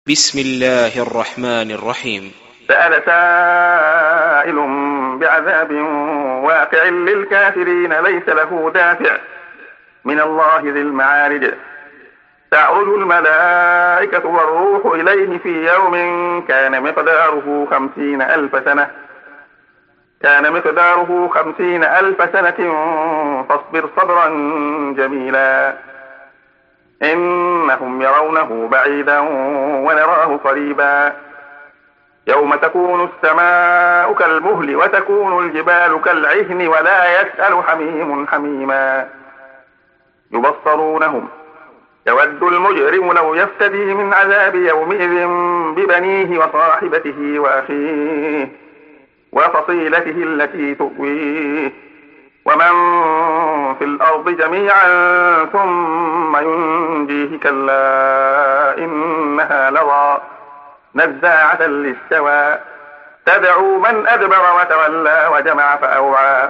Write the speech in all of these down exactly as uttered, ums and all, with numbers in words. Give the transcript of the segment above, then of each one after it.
بسم الله الرحمن الرحيم. سأل سائل بعذاب واقع للكافرين ليس له دافع من الله ذي المعارج. تعرج الملائكة والروح إليه في يوم كان مقداره خمسين ألف سنة كان مقداره خمسين ألف سنة فاصبر صبرا جميلا إنهم يرونه بعيدا ونراه قريبا. يوم تكون السماء كالمهل وتكون الجبال كالعهن ولا يسأل حميم حميما. يبصرونهم يود المجرم لو يفتدي من عذاب يومئذ ببنيه وصاحبته وأخيه وفصيلته التي تؤويه ومن في الأرض جميعا ثم ينجيه كلا إنها لظى نزاعة للشوى تدعو من أدبر وتولى وجمع فأوعى.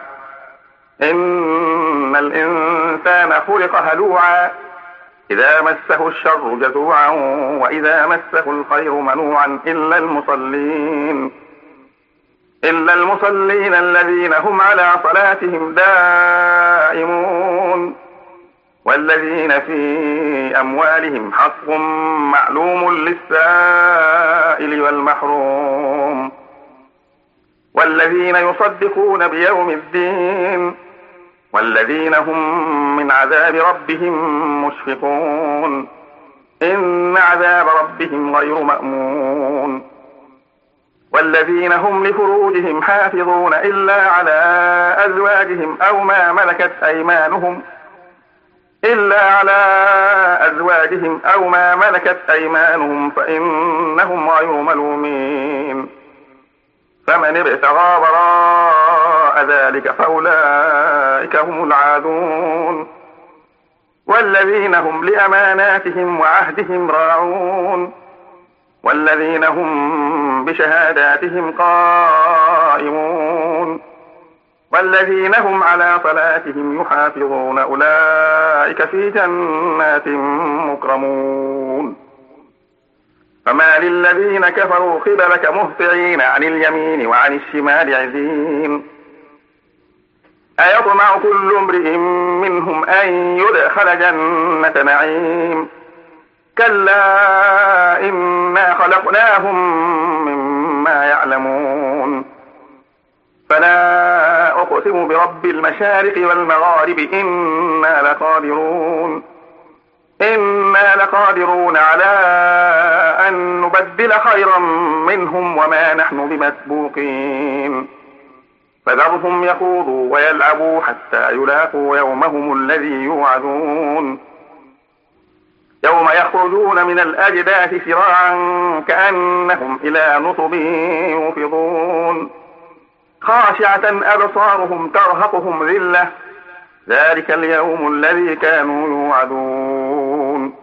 إن الإنسان خلق هلوعا إذا مسه الشر جزوعا وإذا مسه الخير منوعا إلا المصلين إلا المصلين الذين هم على صلاتهم دائمون والذين في أموالهم حق معلوم للسائل والمحروم والذين يصدقون بيوم الدين والذين هم من عذاب ربهم مشفقون إن عذاب ربهم غير مأمون. والذين هم لفروجهم حافظون إلا على أزواجهم أو ما ملكت أيمانهم إلا على أزواجهم أو ما ملكت أيمانهم فإنهم غير ملومين. فمن ابتغى وراء ذلك فأولئك هم العادون. والذين هم لأماناتهم وعهدهم راعون والذين هم بشهاداتهم قائمون والذين هم على صلاتهم يحافظون أولئك في جنات مكرمون. فما للذين كفروا قبلك مهطعين عن اليمين وعن الشمال عزين. أيطمع كل امرئ منهم أن يدخل جنة نعيم كلا إنا خلقناهم مما يعلمون. فلا أقسم برب المشارق والمغارب إنا لقادرون إنا لقادرون على أن نبدل خيرا منهم وما نحن بمسبوقين. فذرهم يخوضوا ويلعبوا حتى يلاقوا يومهم الذي يوعدون. يوم يخرجون من الأجداث سراعا كأنهم إلى نصب يوفضون خاشعة أبصارهم ترهقهم ذلة ذلك اليوم الذي كانوا يوعدون.